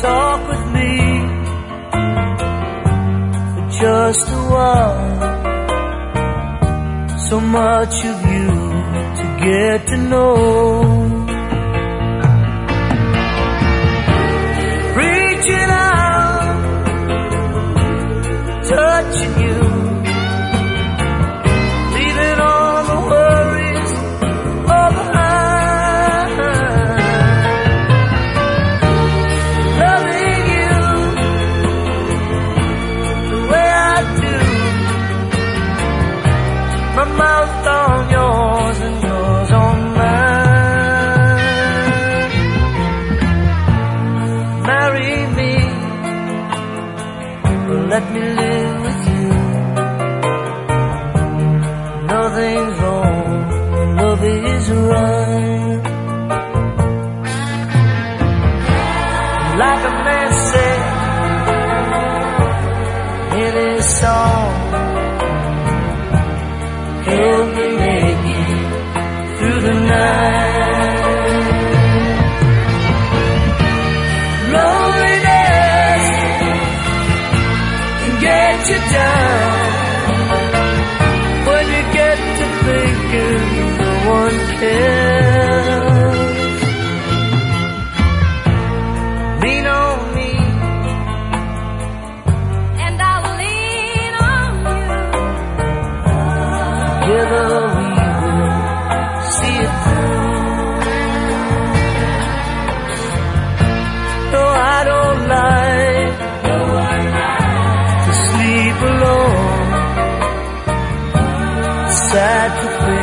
talk with me for just a while. So much of you to get to know. Reaching out, touching you, leaving all the worries all behind. Loving you the way I do, my mouth on yours and yours on mine. Marry me, or let me live with you. Nothing's wrong, love is right. Like a man said in his song, help me make it through the night. Loneliness can get you down when you get to thinking no one cares. Lean on me and I'll lean on you. Together we will see it through. No, I don't like to sleep alone. Sad to think